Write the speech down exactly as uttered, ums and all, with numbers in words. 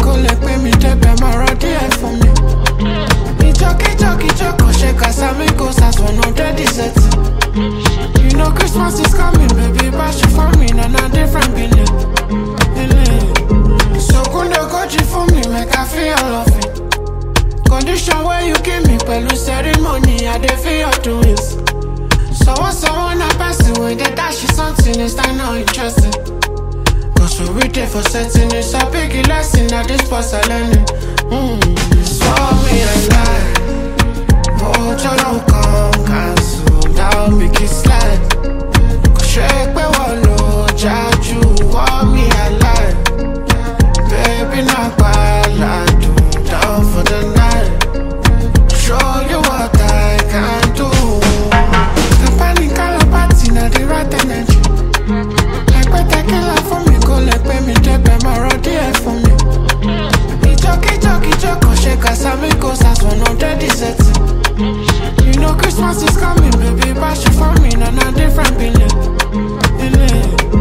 kó lè pé mi débẹ̀ máa rọ díẹ̀ fún mi. Ìjọkíjọkíjọ kan ṣe Casamigos as one of the desserts. You know Christmas is coming, baby, but she for me, and a different feeling. So kunde koji for me, make I feel love it. Condition where you give me, pẹ̀lú ceremony, I dey feel your doings. So when someone a pass away, they dash you something, it's not no interesting. Cause we read it for setting, it's a big lesson, at this point I learning. Mm. Saw me a lie. Oh, you don't come cancel, now make it slide. Cause shake me one low, judge you, want me alive. Baby, not bad, I do down for the night. Show you what I can do. Company party, now the right energy. Like what I kill her for me, go like pay me, debe my road here for me. Ìjọkíjọkíjọ shake Casamigos as one of the desserts. You know Christmas is coming, baby, but she for me, and a different feeling.